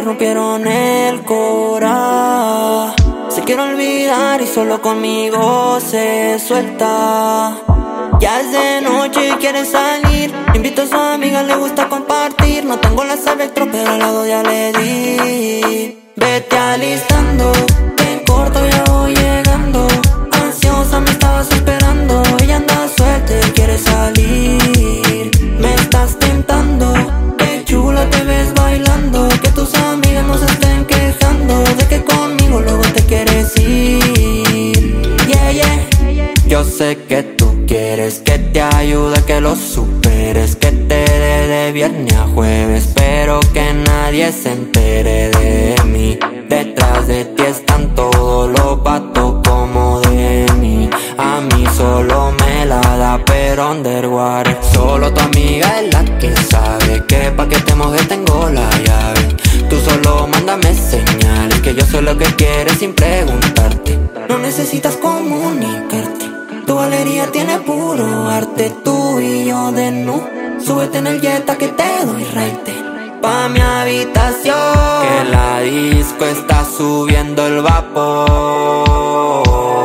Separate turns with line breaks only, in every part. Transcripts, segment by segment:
le rompieron el cora. Se quiere olvidar y solo conmigo se suelta. Ya es de noche y quiere salir. Invito a su amiga, le gusta compartir. No tengo la Spectrum, pero al lado ya le di. Vete alistando, que en corto ya voy llegando. Ansiosa me estabas esperando. Ella anda suelta y quiere salir. Me estás tentando, qué chula te ves bailando. Que tus amigas no se estén quejando de que conmigo luego te quieres ir. Yeah, yeah. Yo sé que tú quieres que te ayude, que lo superes, que te dé de viernes a jueves, pero que nadie se entere de mí. Detrás de ti están todos los vatos como de mí. A mí solo me la da, pero underwater. Solo tu amiga es la que sabe que pa' que te mojes tengo la llave. Tú solo mándame señales, que yo sé lo que quieres sin preguntarte. No necesitas comunicarte. Tu galería tiene puro arte, tú y yo de nu. Súbete en el Jetta que te doy raite pa' mi habitación, que la disco está subiendo el vapor.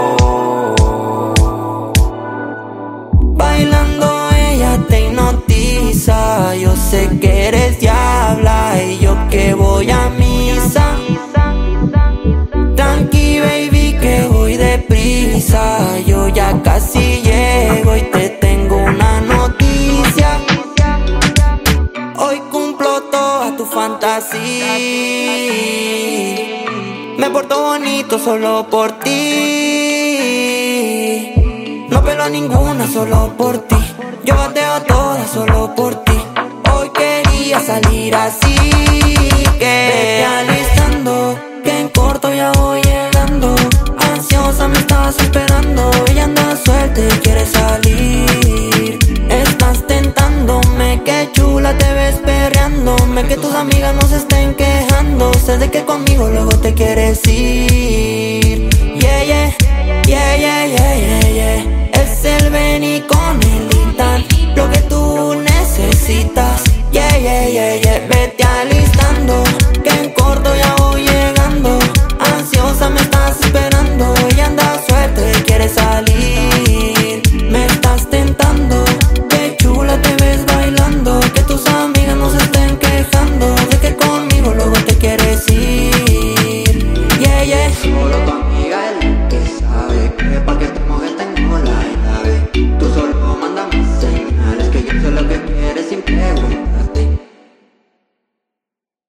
Bailando ella te hipnotiza. Yo sé que eres diabla y yo que voy a misa. Tranqui baby que voy deprisa. Yo ya casi llego y te tengo una noticia. Hoy cumplo toda tu fantasía. Me porto bonito solo por ti. No pelo a ninguna solo por ti. Yo bateo a todas solo por ti. Hoy quería salir así.